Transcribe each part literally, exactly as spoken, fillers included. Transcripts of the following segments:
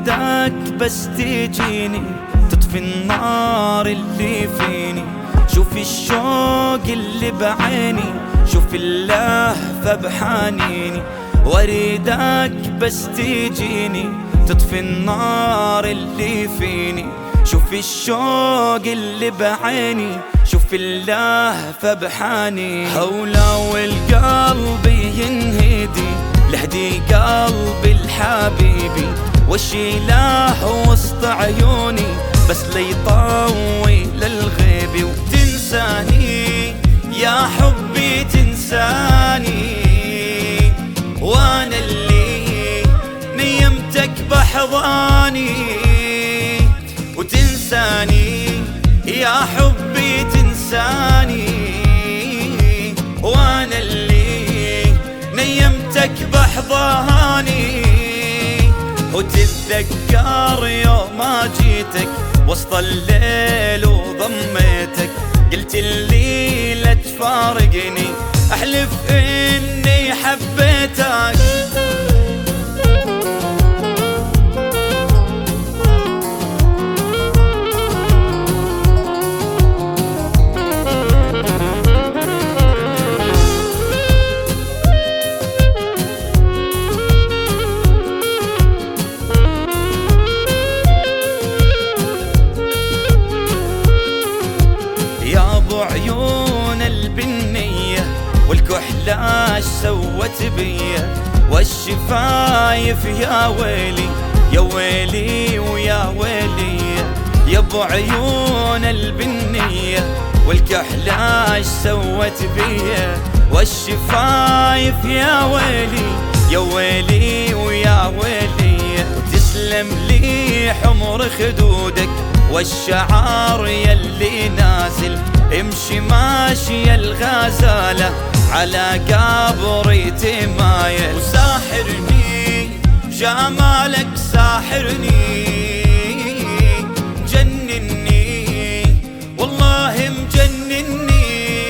واريدك بس تجيني تطفي النار اللي فيني. شوف الشوق اللي بعيني، شوف اللهفة بحنيني. واريدك بس تجيني تطفي النار اللي فيني. شوف الشوق اللي بعيني، شوف اللهفة بحنيني. ولو القلب ينهدي لهدي قلبي الحبيبي، واشيله وسط عيوني بس ليطوي للغيب. وتنساني يا حبي تنساني، وانا اللي نيمتك بحضاني. وتنساني يا حبي تنساني، وانا اللي نيمتك بحضاني. وتتذكر يوم ما جيتك وسط الليل وضميتك، قلت لي لا تفارقني، احلف اني حبيتك. عيون البنية والكحلة اش سوت بيا، والشفايف يا ويلي يا ويلي ويا ويلي. يا ابو عيون البنية والكحلة اش سوت بيا، والشفايف يا ويلي يا ويلي ويا ويلي. تسلم لي حمر خدودك والشعار يلي نازل، امشي ماشي الغزالة على قبري تمايل. وساحرني جمالك ساحرني، جنني والله مجنني.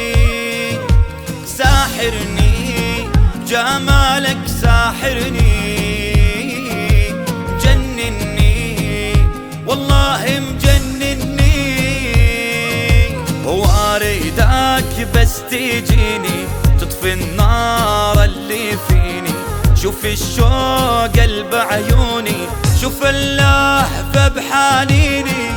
ساحرني جمالك ساحرني، جنني والله مجنني. واريدك بس تجيني تطفي النار اللي فيني. شوف الشوق قلب عيوني، شوف اللهفة بحنيني.